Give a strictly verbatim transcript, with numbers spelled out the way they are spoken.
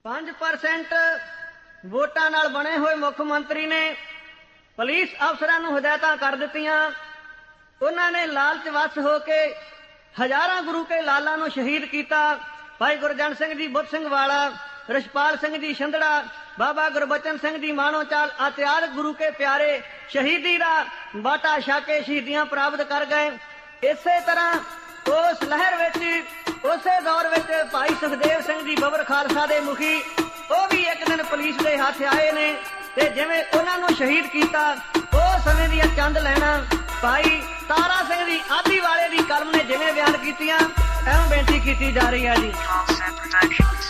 ਪੰਜ ਪਰਸੈਂਟ ਵੋਟਾਂ ਨਾਲ ਬਣੇ ਹੋਏ ਮੁੱਖ ਮੰਤਰੀ ਨੇ ਪੁਲਿਸ ਅਫਸਰਾਂ ਨੂੰ ਹਦਾਇਤਾਂ ਕਰ ਦਿੱਤੀਆਂ। ਉਹਨਾਂ ਨੇ ਲਾਲਚ ਵਸ ਹੋ ਕੇ ਹਜ਼ਾਰਾਂ ਗੁਰੂ ਕੇ ਲਾਲਾਂ ਨੂੰ ਸ਼ਹੀਦ ਕੀਤਾ। ਭਾਈ ਗੁਰਜਨ ਸਿੰਘ ਜੀ ਬੁੱਧ ਸਿੰਘ ਵਾਲਾ, ਰਿਸ਼ਪਾਲ ਸਿੰਘ ਜੀ ਛੰਦੜਾ, ਬਾਬਾ ਗੁਰਬਚਨ ਸਿੰਘ ਜੀ ਮਾਣੋਚਾਲ ਇਤਿਆਦਿ ਗੁਰੂ ਕੇ ਪਿਆਰੇ ਸ਼ਹੀਦੀ ਦਾ ਬਾਟਾ ਛਕ ਕੇ ਸ਼ਹੀਦੀਆਂ ਪ੍ਰਾਪਤ ਕਰ ਗਏ। ਇਸੇ ਤਰ੍ਹਾਂ ਉਸ ਲਹਿਰ ਵਿੱਚ, ਉਸੇ ਦੌਰ ਵਿੱਚ ਭਾਈ ਸੁਖਦੇਵ ਸਿੰਘ ਜੀ ਬਬਰ ਖਾਲਸਾ ਦੇ ਮੁਖੀ, ਉਹ ਵੀ ਇੱਕ ਦਿਨ ਪੁਲਿਸ ਦੇ ਹੱਥ ਆਏ ਨੇ ਤੇ ਜਿਵੇਂ ਉਹਨਾਂ ਨੂੰ ਸ਼ਹੀਦ ਕੀਤਾ, ਉਹ ਸਮੇਂ ਦੀਆਂ ਚੰਦ ਲੈਣਾ ਭਾਈ ਤਾਰਾ ਸਿੰਘ ਦੀ ਆਦੀ ਵਾਲੇ ਦੀ ਕਲਮ ਨੇ ਜਿਵੇਂ ਬਿਆਨ ਕੀਤੀਆਂ, ਐਵੇਂ ਬੇਨਤੀ ਕੀਤੀ ਜਾ ਰਹੀ ਹੈ ਜੀ।